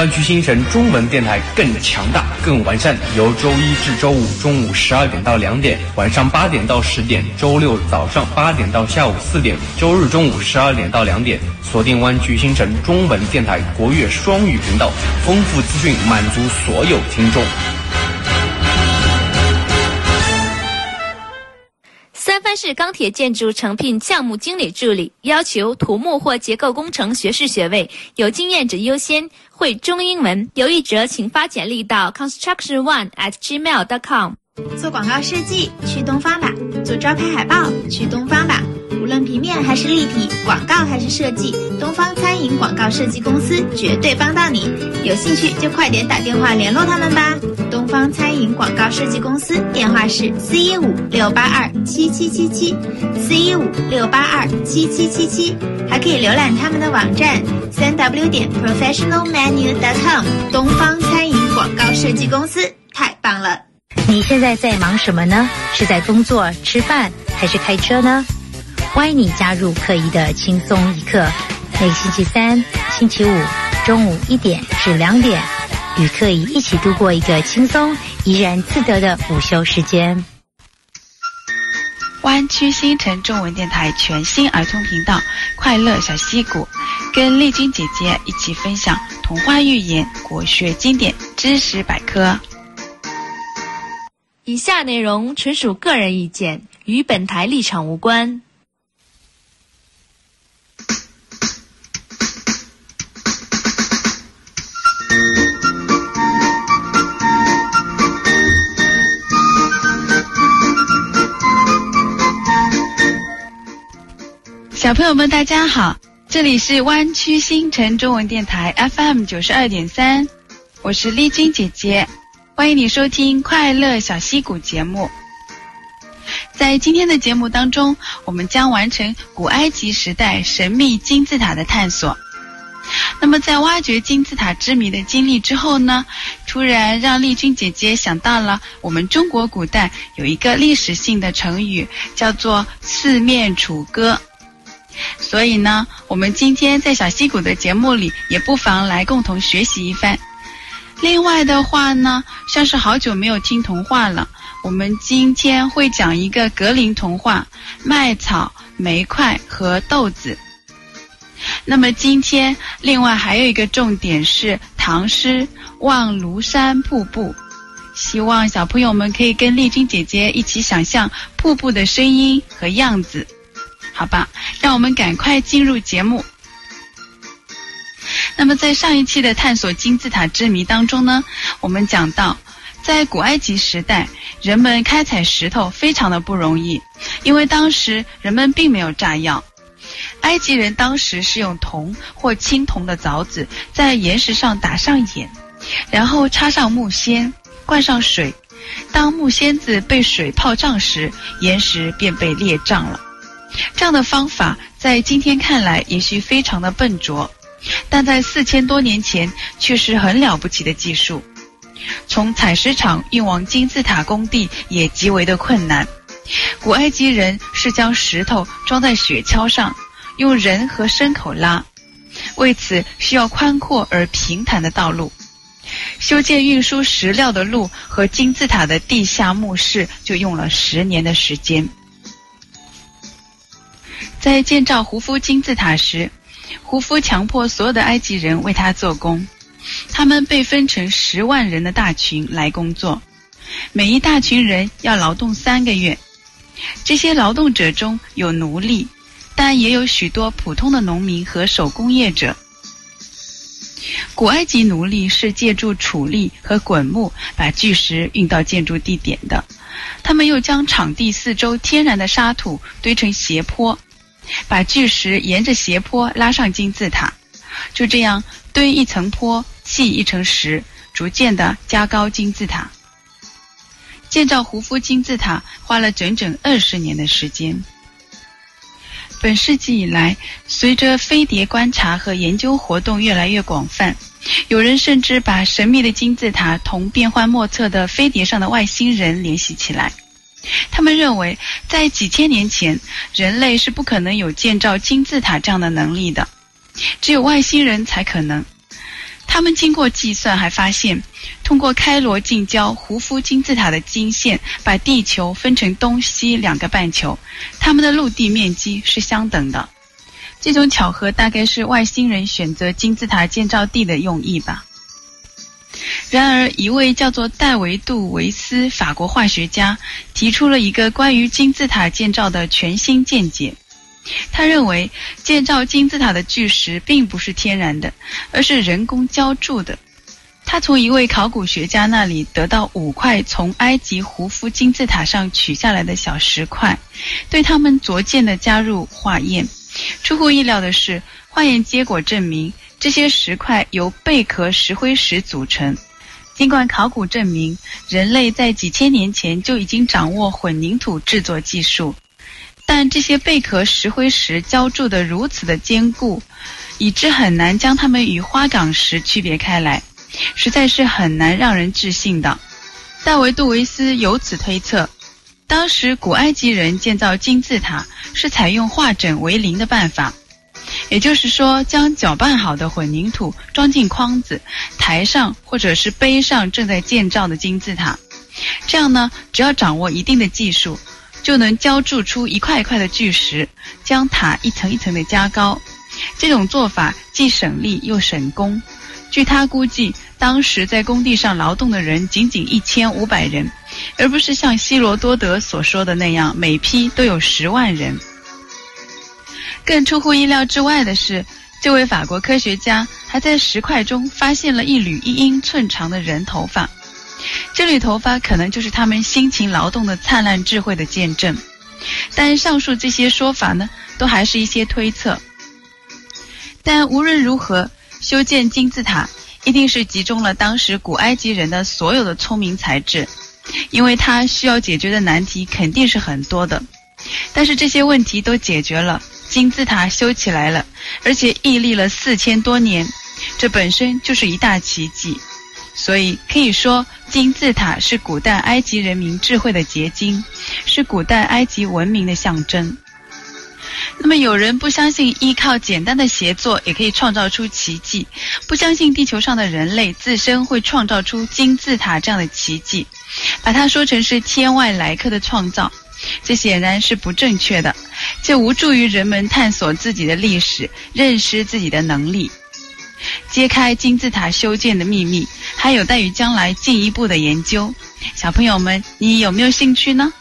湾区新城中文电台更强大、更完善，由周一至周五中午12点到2点，晚上8点到10点，周六早上8点到下午4点，周日中午12点到2点，锁定湾区新城中文电台国乐双语频道，丰富资讯满足所有听众。 三藩市钢铁建筑诚聘项目经理助理，要求土木或结构工程学士学位，有经验者优先，会中英文。有意者请发简历到 construction1@gmail.com。 做广告设计去东方吧，做招牌海报去东方吧，无论平面还是立体，广告还是设计，东方餐饮广告设计公司绝对帮到你。有兴趣就快点打电话联络他们吧。东方餐饮广告设计公司电话是415-682-7777，415-682-7777，还可以浏览他们的网站3w.professionalmenu.com。东方餐饮广告设计公司太棒了。 你现在在忙什么呢？是在工作、吃饭，还是开车呢？欢迎你加入课仪的轻松一刻，每个星期三、星期五中午1点至2点，与课仪一起度过一个轻松、怡然自得的午休时间。 湾区新城中文电台全新儿童频道快乐小溪谷，跟丽君姐姐一起分享童话寓言、国学经典、知识百科。 以下内容纯属个人意见，与本台立场无关。 小朋友们大家好，这里是湾区新城中文电台 FM92.3， 我是丽君姐姐，欢迎你收听快乐小溪谷节目。在今天的节目当中，我们将完成古埃及时代神秘金字塔的探索。那么在挖掘金字塔之谜的经历之后呢，突然让丽君姐姐想到了我们中国古代有一个历史性的成语，叫做四面楚歌。所以呢，我们今天在小溪谷的节目里也不妨来共同学习一番。另外的话呢，像是好久没有听童话了，我们今天会讲一个格林童话，麦草、煤块和豆子。那么今天另外还有一个重点是唐诗望庐山瀑布，希望小朋友们可以跟丽君姐姐一起想象瀑布的声音和样子。好吧，让我们赶快进入节目。那么在上一期的探索金字塔之谜当中呢，我们讲到在古埃及时代，人们开采石头非常的不容易，因为当时人们并没有炸药。埃及人当时是用铜或青铜的凿子在岩石上打上眼，然后插上木锨，灌上水，当木锨子被水泡胀时，岩石便被裂胀了。这样的方法在今天看来也许非常的笨拙，但在4000多年前却是很了不起的技术。从采石场运往金字塔工地也极为的困难，古埃及人是将石头装在雪橇上，用人和牲口拉，为此需要宽阔而平坦的道路。修建运输石料的路和金字塔的地下墓室就用了10年的时间。在建造胡夫金字塔时，胡夫强迫所有的埃及人为他做工，他们被分成10万人的大群来工作，每一大群人要劳动3个月。这些劳动者中有奴隶，但也有许多普通的农民和手工业者。古埃及奴隶是借助杵力和滚木把巨石运到建筑地点的，他们又将场地四周天然的沙土堆成斜坡，把巨石沿着斜坡拉上金字塔，就这样堆一层坡，砌一层石，逐渐地加高金字塔。建造胡夫金字塔花了整整20年的时间。本世纪以来，随着飞碟观察和研究活动越来越广泛，有人甚至把神秘的金字塔同变幻莫测的飞碟上的外星人联系起来。他们认为，在几千年前，人类是不可能有建造金字塔这样的能力的，只有外星人才可能。 他们经过计算还发现，通过开罗近郊胡夫金字塔的经线把地球分成东西2个半球，它们的陆地面积是相等的。这种巧合大概是外星人选择金字塔建造地的用意吧。然而，一位叫做戴维杜维斯法国化学家提出了一个关于金字塔建造的全新见解。他认为建造金字塔的巨石并不是天然的，而是人工浇筑的。他从一位考古学家那里得到5块从埃及胡夫金字塔上取下来的小石块，对他们逐渐地加入化验。出乎意料的是，化验结果证明这些石块由贝壳石灰石组成。尽管考古证明人类在几千年前就已经掌握混凝土制作技术，但这些贝壳石灰石浇筑得如此的坚固，以致很难将它们与花岗石区别开来，实在是很难让人置信的。戴维杜维斯由此推测，当时古埃及人建造金字塔是采用化整为零的办法，也就是说，将搅拌好的混凝土装进筐子，抬上或者是背上正在建造的金字塔。这样呢，只要掌握一定的技术，就能浇筑出一块一块的巨石，将塔一层一层的加高。这种做法既省力又省工。据他估计，当时在工地上劳动的人仅仅1500人，而不是像希罗多德所说的那样，每批都有10万人。更出乎意料之外的是，这位法国科学家还在石块中发现了一缕1英寸长的人头发。这缕头发可能就是他们辛勤劳动的灿烂智慧的见证。但上述这些说法呢，都还是一些推测。但无论如何，修建金字塔一定是集中了当时古埃及人的所有的聪明才智，因为它需要解决的难题肯定是很多的。但是这些问题都解决了，金字塔修起来了，而且屹立了4000多年，这本身就是一大奇迹。所以可以说，金字塔是古代埃及人民智慧的结晶，是古代埃及文明的象征。那么有人不相信依靠简单的协作也可以创造出奇迹，不相信地球上的人类自身会创造出金字塔这样的奇迹，把它说成是天外来客的创造，这显然是不正确的，这无助于人们探索自己的历史，认识自己的能力。揭开金字塔修建的秘密，还有待于将来进一步的研究。小朋友们，你有没有兴趣呢？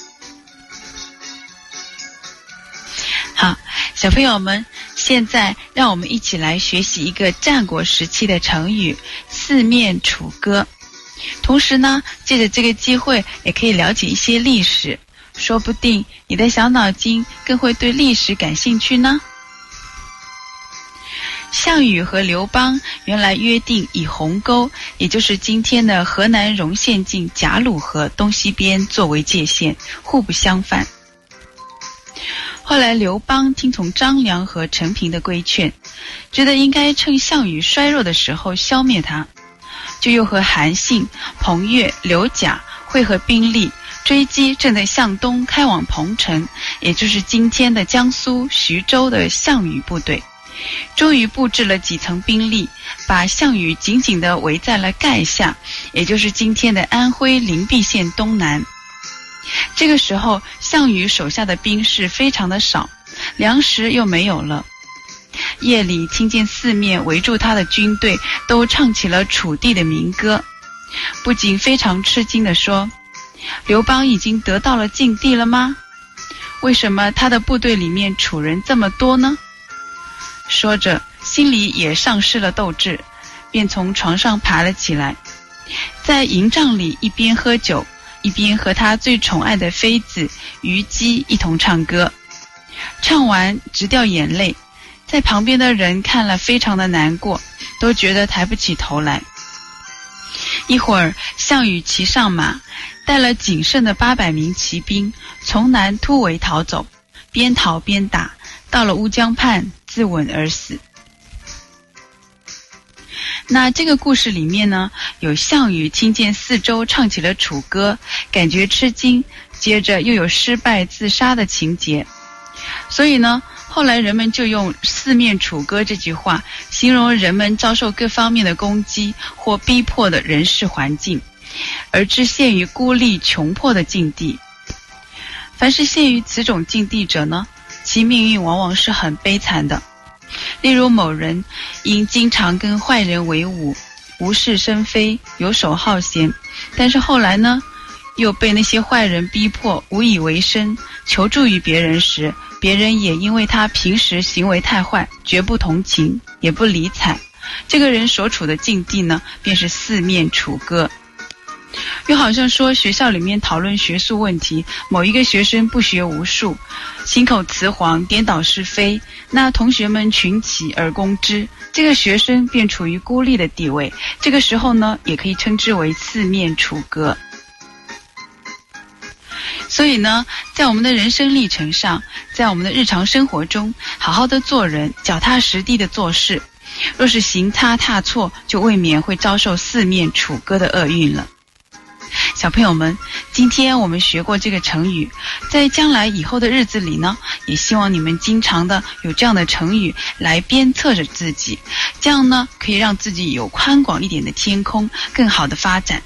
好，小朋友们，现在让我们一起来学习一个战国时期的成语“四面楚歌”。同时呢，借着这个机会也可以了解一些历史，说不定你的小脑筋更会对历史感兴趣呢。项羽和刘邦原来约定以鸿沟，也就是今天的河南容县境贾鲁河东西边作为界限，互不相犯。后来刘邦听从张良和陈平的规劝，觉得应该趁项羽衰弱的时候消灭他，就又和韩信、彭越、刘贾会合兵力，追击正在向东开往彭城，也就是今天的江苏徐州的项羽部队。终于布置了几层兵力，把项羽紧紧地围在了垓下，也就是今天的安徽灵璧县东南。这个时候，项羽手下的兵士非常的少，粮食又没有了。夜里听见四面围住他的军队都唱起了楚地的民歌，不仅非常吃惊地说：“刘邦已经得到了晋地了吗？为什么他的部队里面楚人这么多呢？”说着，心里也丧失了斗志，便从床上爬了起来，在营帐里一边喝酒，一边和他最宠爱的妃子虞姬一同唱歌。唱完直掉眼泪，在旁边的人看了非常的难过，都觉得抬不起头来。一会儿，项羽骑上马，带了仅剩的800名骑兵，从南突围逃走，边逃边打，到了乌江畔自刎而死。那这个故事里面呢，有项羽听见四周唱起了楚歌，感觉吃惊，接着又有失败自杀的情节。所以呢，后后来人们就用四面楚歌这句话形容人们遭受各方面的攻击或逼迫的人事环境，而致陷于孤立穷迫的境地。凡是陷于此种境地者呢，其命运往往是很悲惨的。例如某人因经常跟坏人为伍，无事生非，游手好闲，但是后来呢又被那些坏人逼迫无以为生，求助于别人时，别人也因为他平时行为太坏，绝不同情，也不理睬，这个人所处的境地呢，便是四面楚歌。又好像说学校里面讨论学术问题，某一个学生不学无术，心口雌黄，颠倒是非，那同学们群起而攻之，这个学生便处于孤立的地位，这个时候呢，也可以称之为四面楚歌。所以呢，在我们的人生历程上，在我们的日常生活中，好好的做人，脚踏实地的做事，若是行差踏错，就未免会遭受四面楚歌的厄运了。小朋友们，今天我们学过这个成语，在将来以后的日子里呢，也希望你们经常的有这样的成语来鞭策着自己，这样呢，可以让自己有宽广一点的天空，更好的发展。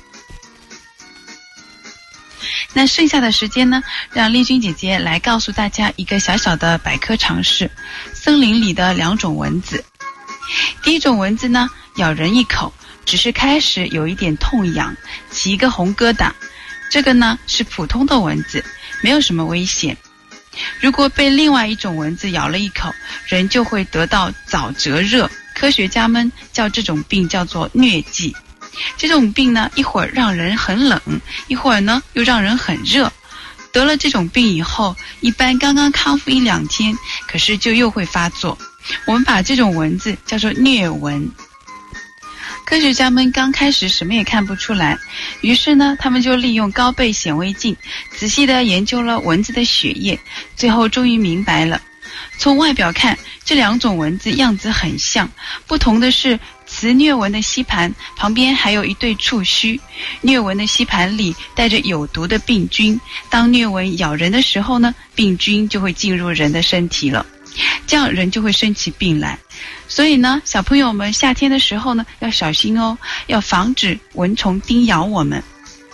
那剩下的时间呢，让丽君姐姐来告诉大家一个小小的百科常识，森林里的两种蚊子。第一种蚊子呢，咬人一口，只是开始有一点痛痒，起一个红疙瘩，这个呢是普通的蚊子，没有什么危险。如果被另外一种蚊子咬了一口，人就会得到早折热，科学家们叫这种病叫做疟疾。这种病呢，一会儿让人很冷，一会儿呢又让人很热。得了这种病以后，一般刚刚康复1-2天，可是就又会发作。我们把这种蚊子叫做疟蚊。科学家们刚开始什么也看不出来，于是呢，他们就利用高倍显微镜仔细地研究了蚊子的血液，最后终于明白了。从外表看，这两种蚊子样子很像，不同的是雌疟蚊的吸盘旁边还有一对触须，疟蚊的吸盘里带着有毒的病菌，当疟蚊咬人的时候呢，病菌就会进入人的身体了，这样人就会生起病来。所以呢，小朋友们夏天的时候呢，要小心哦，要防止蚊虫叮咬我们。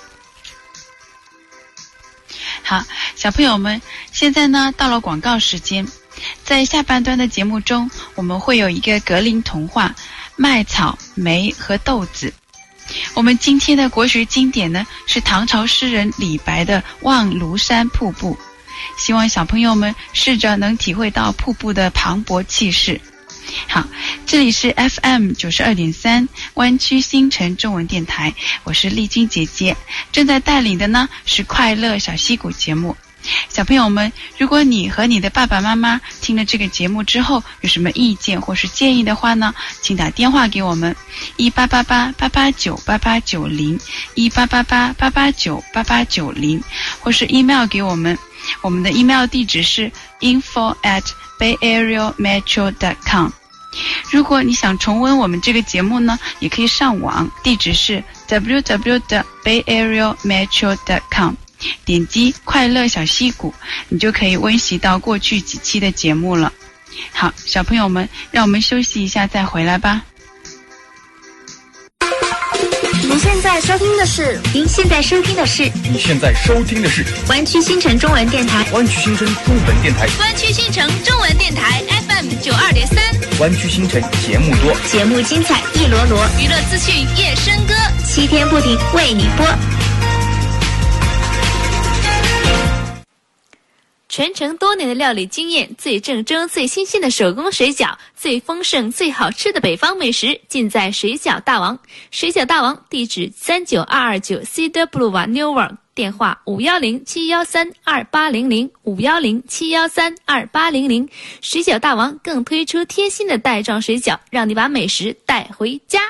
好，小朋友们，现在呢到了广告时间。在下半段的节目中，我们会有一个格林童话，麦草、梅和豆子。我们今天的国学经典呢，是唐朝诗人李白的《望庐山瀑布》，希望小朋友们试着能体会到瀑布的磅礴气势。好，这里是 FM 92.3湾区新城中文电台，我是丽君姐姐，正在带领的呢是快乐小溪谷节目。小朋友们，如果你和你的爸爸妈妈听了这个节目之后有什么意见或是建议的话呢，请打电话给我们1888-889-8890 1888-889-8890，或是 email 给我们，我们的 email 地址是 info@bayareametro.com。 如果你想重温我们这个节目呢，也可以上网，地址是 www.bayareametro.com，点击快乐小溪谷，你就可以温习到过去几期的节目了。好，小朋友们，让我们休息一下再回来吧。 您现在收听的是湾区新城中文电台， 湾区新城中文电台， 湾区新城中文电台 FM 92.3， 湾区新城节目多， 节目精彩一箩箩， 娱乐资讯夜笙歌 7天不停为你播。 传承多年的料理经验，最正宗最新鲜的手工水饺，最丰盛最好吃的北方美食，尽在水饺大王。水饺大王地址39229 Cedar Boulevard Newark， 电话510-713-2800 510-713-2800。水饺大王更推出贴心的袋装水饺，让你把美食带回家。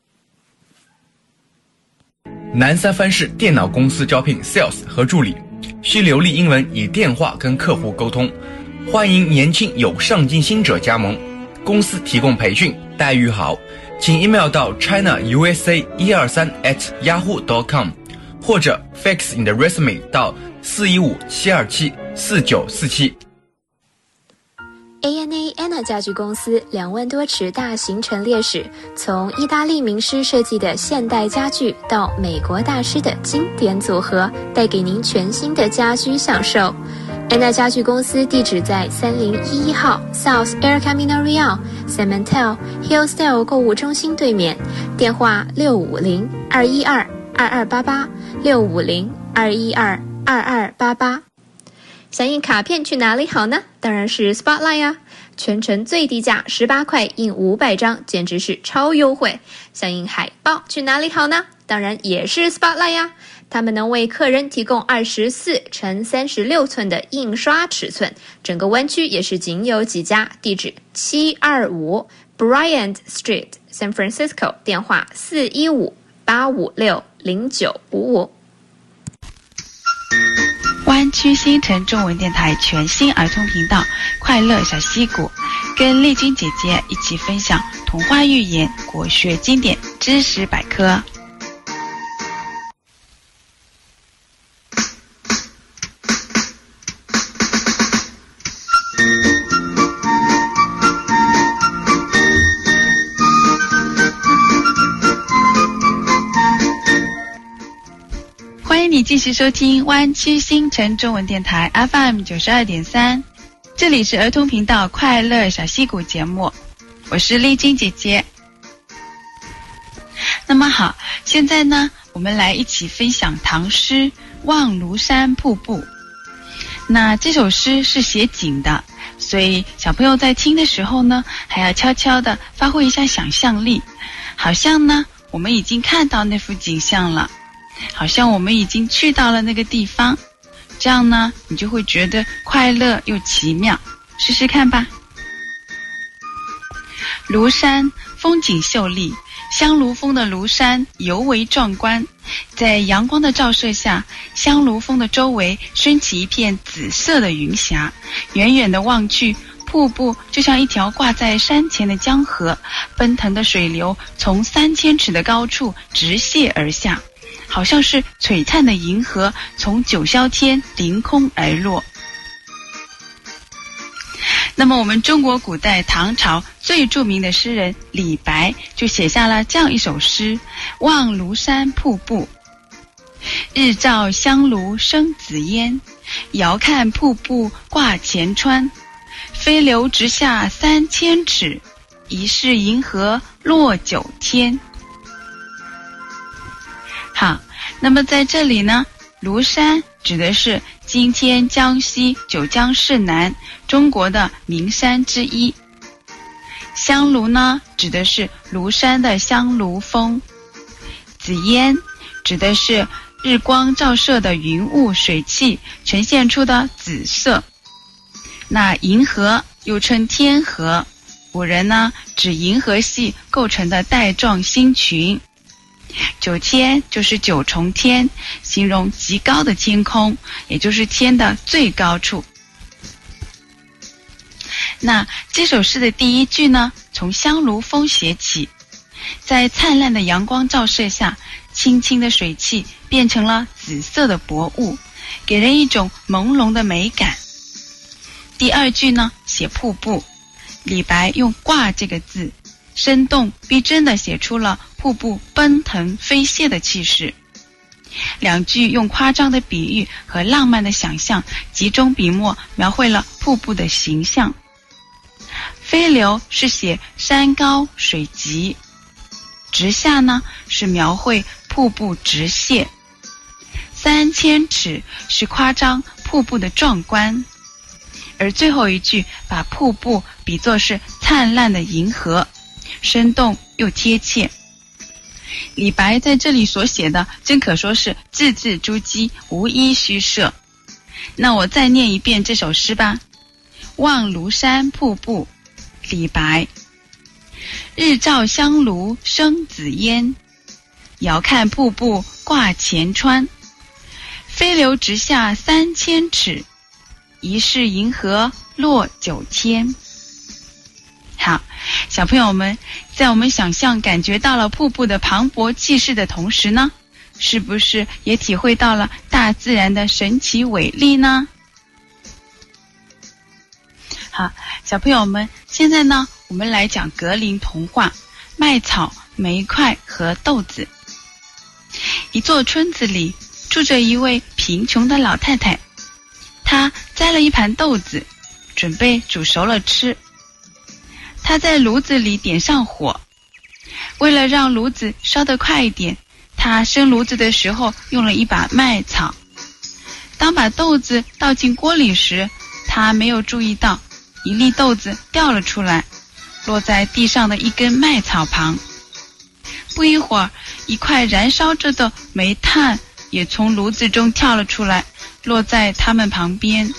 南三藩市电脑公司招聘 Sales 和助理，需流利英文，以电话跟客户沟通，欢迎年轻有上进心者加盟。公司提供培训，待遇好，请 email 到 chinausa123@yahoo.com， 或者 fax 你的 resume 到415-727-4947。 ANA Anna 家具公司2万多尺大型陈列室，从意大利名师设计的现代家具到美国大师的经典组合，带给您全新的家居享受。Anna 家具公司地址在3011号 South El Camino Real Cementel Hillsdale 购物中心对面，电话650-212-2288 650-212-2288。想印卡片去哪里好呢？当然是 Spotlight 啊，全程最低价18块印500张，简直是超优惠。想印海报去哪里好呢？当然也是 Spotlight 呀，他们能为客人提供24x36寸的印刷尺寸，整个湾区也是仅有几家，地址725 Bryant Street San Francisco， 电话415-856-0955。 湾区新城中文电台全新儿童频道快乐小溪谷，跟丽君姐姐一起分享童话寓言、国学经典知识百科。欢迎你继续收听湾区新城中文电台 FM 92.3，这里是儿童频道快乐小溪谷节目，我是丽君姐姐。那么好，现在呢，我们来一起分享唐诗《望庐山瀑布》。那这首诗是写景的，所以小朋友在听的时候呢，还要悄悄地发挥一下想象力，好像呢，我们已经看到那幅景象了。好像我们已经去到了那个地方，这样呢，你就会觉得快乐又奇妙。试试看吧。庐山风景秀丽，香炉峰的庐山尤为壮观。在阳光的照射下，香炉峰的周围升起一片紫色的云霞，远远的望去，瀑布就像一条挂在山前的江河，奔腾的水流从3000尺的高处直泻而下，好像是璀璨的银河从九霄天凌空而落。那么我们中国古代唐朝最著名的诗人李白就写下了这样一首诗《望庐山瀑布》。日照香炉生紫烟，遥看瀑布挂前川。飞流直下3000尺，疑是银河落九天。好，那么在这里呢，庐山指的是今天江西九江市南中国的名山之一。香炉呢，指的是庐山的香炉峰。紫烟指的是日光照射的云雾水汽呈现出的紫色。那银河又称天河，古人呢指银河系构成的带状星群。九天就是九重天，形容极高的天空，也就是天的最高处。那这首诗的第一句呢，从香炉峰写起，在灿烂的阳光照射下，清清的水汽变成了紫色的薄雾，给人一种朦胧的美感。第二句呢，写瀑布，李白用挂这个字，生动逼真地写出了瀑布奔腾飞泻的气势。两句用夸张的比喻和浪漫的想象，集中笔墨描绘了瀑布的形象。飞流是写山高水急，直下呢是描绘瀑布直泻，3000尺是夸张瀑布的壮观，而最后一句把瀑布比作是灿烂的银河，生动又贴切。李白在这里所写的真可说是字字珠玑，无一虚设。那我再念一遍这首诗吧。望庐山瀑布，李白。日照香炉生紫烟，遥看瀑布挂前川。飞流直下3000尺，疑是银河落九天。好，小朋友们，在我们想象感觉到了瀑布的磅礴气势的同时呢，是不是也体会到了大自然的神奇伟力呢？ 好，小朋友们，现在呢，我们来讲格林童话《麦草、煤块和豆子》。一座村子里住着一位贫穷的老太太，她摘了一盘豆子，准备煮熟了吃。她在炉子里点上火，为了让炉子烧得快一点，她生炉子的时候用了一把麦草。当把豆子倒进锅里时，她没有注意到一粒豆子掉了出来，落在地上的一根麦草旁。不一会儿，一块燃烧着的煤炭也从炉子中跳了出来，落在他们旁边。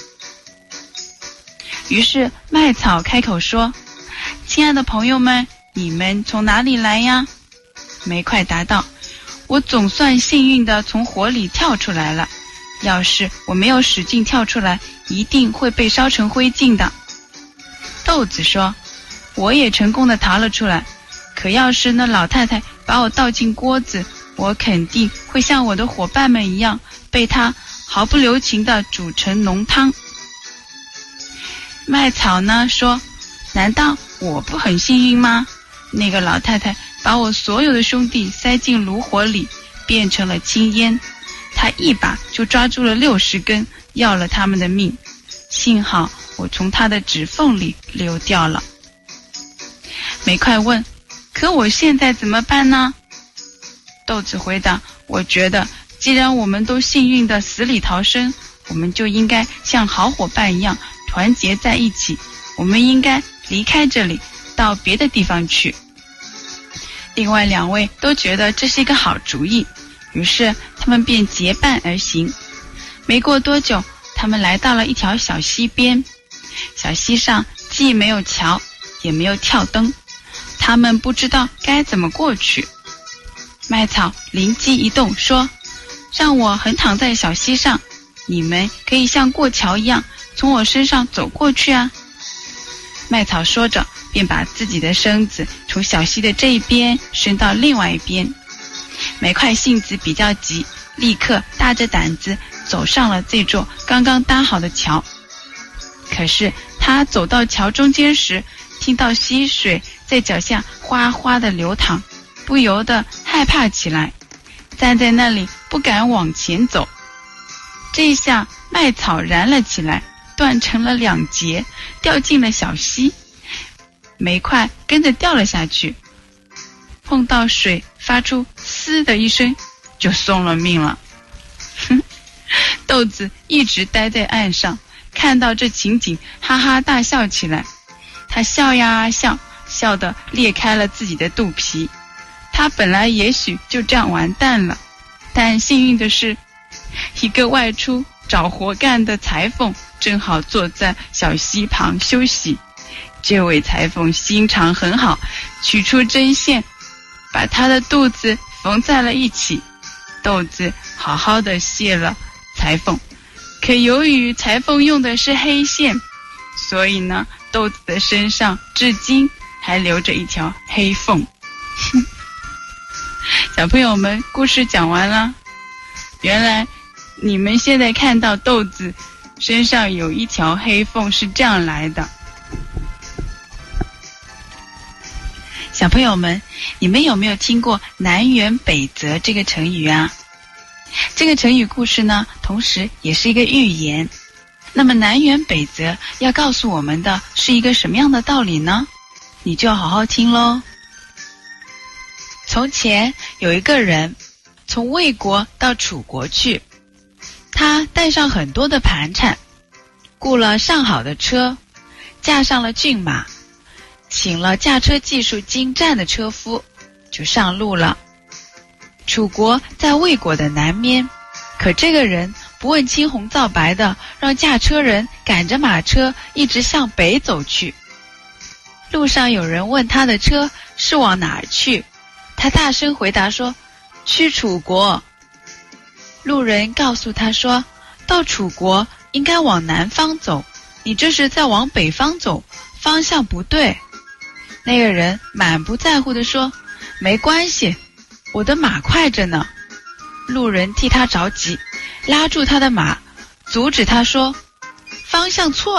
于是麦草开口说：“亲爱的朋友们，你们从哪里来呀？”煤块答道：“我总算幸运地从火里跳出来了，要是我没有使劲跳出来，一定会被烧成灰烬的。”豆子说：“我也成功地逃了出来，可要是那老太太把我倒进锅子，我肯定会像我的伙伴们一样，被她毫不留情地煮成浓汤。”麦草呢说：“难道我不很幸运吗？那个老太太把我所有的兄弟塞进炉火里，变成了青烟，她一把就抓住了60根，要了他们的命。幸好我从她的指缝里溜掉了。”煤块问：“可我现在怎么办呢？”豆子回答：“我觉得既然我们都幸运地死里逃生，我们就应该像好伙伴一样团结在一起，我们应该离开这里，到别的地方去。”另外2位都觉得这是一个好主意，于是他们便结伴而行。没过多久，他们来到了一条小溪边。小溪上既没有桥，也没有跳灯，他们不知道该怎么过去。麦草灵机一动说：“让我横躺在小溪上，你们可以像过桥一样从我身上走过去啊。”麦草说着，便把自己的身子从小溪的这一边伸到另外一边。煤块性子比较急，立刻大着胆子走上了这座刚刚搭好的桥。可是他走到桥中间时，听到溪水在脚下哗哗地流淌，不由得害怕起来，站在那里不敢往前走。这下麦草燃了起来，断成了2截，掉进了小溪。煤块跟着掉了下去，碰到水发出嘶的一声，就送了命了。豆子一直待在岸上，看到这情景，哈哈大笑起来。他笑呀笑，笑得裂开了自己的肚皮。他本来也许就这样完蛋了，但幸运的是，一个外出找活干的裁缝正好坐在小溪旁休息。这位裁缝心肠很好，取出针线，把他的肚子缝在了一起。豆子好好的谢了裁缝，可由于裁缝用的是黑线，所以呢，豆子的身上至今还留着一条黑缝。小朋友们，故事讲完了。原来你们现在看到豆子身上有一条黑缝是这样来的。小朋友们，你们有没有听过南辕北辙这个成语啊？这个成语故事呢，同时也是一个寓言。那么南辕北辙要告诉我们的是一个什么样的道理呢？你就好好听咯。从前有一个人从魏国到楚国去，他带上很多的盘缠，雇了上好的车，驾上了骏马，请了驾车技术精湛的车夫，就上路了。楚国在魏国的南边，可这个人不问青红皂白的，让驾车人赶着马车一直向北走去。路上有人问他的车是往哪儿去，他大声回答说：“去楚国。”路人告诉他说：“到楚国应该往南方走，你这是在往北方走，方向不对。”那个人满不在乎地说：“没关系，我的马快着呢。”路人替他着急，拉住他的马，阻止他说：“方向错了，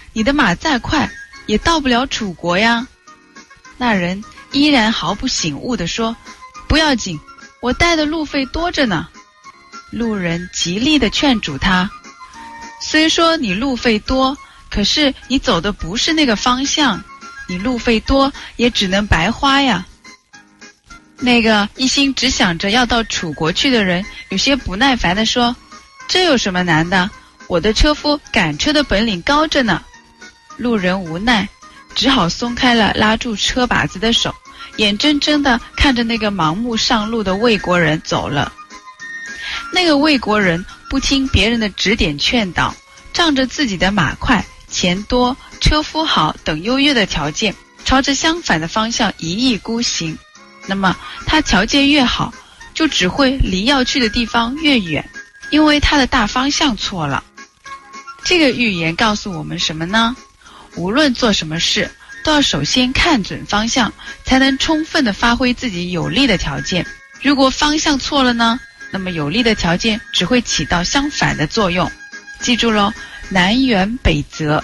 你的马再快也到不了楚国呀。那人依然毫不醒悟地说，不要紧，我带的路费多着呢。路人极力地劝阻他，虽说你路费多，可是你走的不是那个方向，你路费多也只能白花呀。那个一心只想着要到楚国去的人有些不耐烦地说，这有什么难的，我的车夫赶车的本领高着呢。路人无奈，只好松开了拉住车把子的手，眼睁睁地看着那个盲目上路的魏国人走了。那个魏国人不听别人的指点劝导，仗着自己的马快、钱多、车夫好等优越的条件，朝着相反的方向一意孤行。那么他条件越好，就只会离要去的地方越远，因为他的大方向错了。这个寓言告诉我们什么呢？无论做什么事，都要首先看准方向，才能充分地发挥自己有利的条件。如果方向错了呢，那么有利的条件只会起到相反的作用。记住咯，南辕北辙。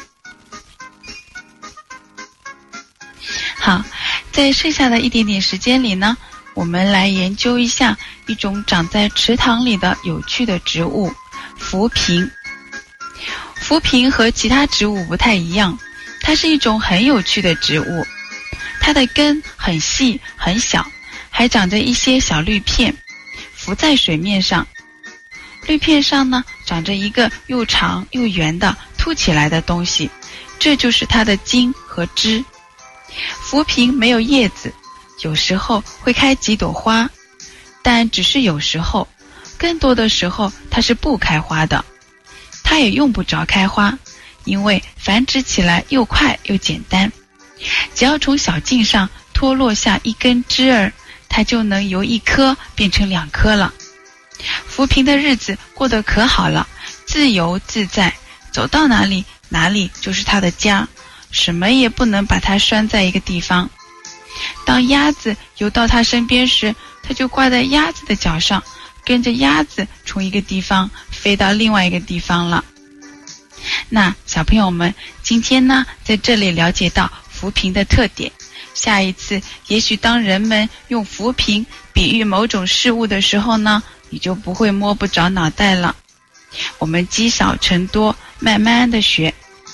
好，在剩下的一点点时间里呢，我们来研究一下一种长在池塘里的有趣的植物——浮萍。浮萍和其他植物不太一样，它是一种很有趣的植物。它的根很细很小，还长着一些小绿片，浮在水面上。绿片上呢，长着一个又长又圆的凸起来的东西，这就是它的茎和枝。浮萍没有叶子，有时候会开几朵花，但只是有时候，更多的时候它是不开花的。它也用不着开花，因为繁殖起来又快又简单，只要从小茎上脱落下一根枝儿，它就能由一颗变成2颗了。浮萍的日子过得可好了，自由自在，走到哪里哪里就是它的家，什么也不能把它拴在一个地方。当鸭子游到它身边时，它就挂在鸭子的脚上，跟着鸭子从一个地方飞到另外一个地方了。那小朋友们，今天呢，在这里了解到浮萍的特点，下一次也许当人们用浮萍比喻某种事物的时候呢，你就不会摸不着脑袋了。我们积少成多，慢慢的学。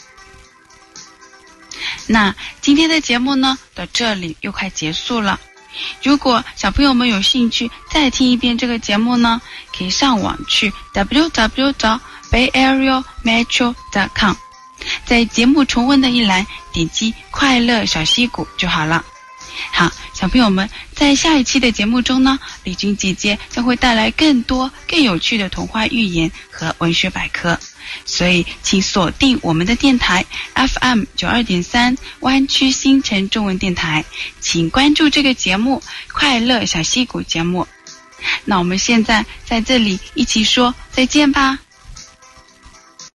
那今天的节目呢，到这里又快结束了。如果小朋友们有兴趣再听一遍这个节目呢，可以上网去 www.bayareametro.com， 在节目重温的一栏点击快乐小溪谷就好了。好，小朋友们，在下一期的节目中呢，丽君姐姐将会带来更多更有趣的童话寓言和文学百科，所以请锁定我们的电台 FM 92.3 湾区新城中文电台，请关注这个节目快乐小溪谷节目。那我们现在在这里一起说再见吧。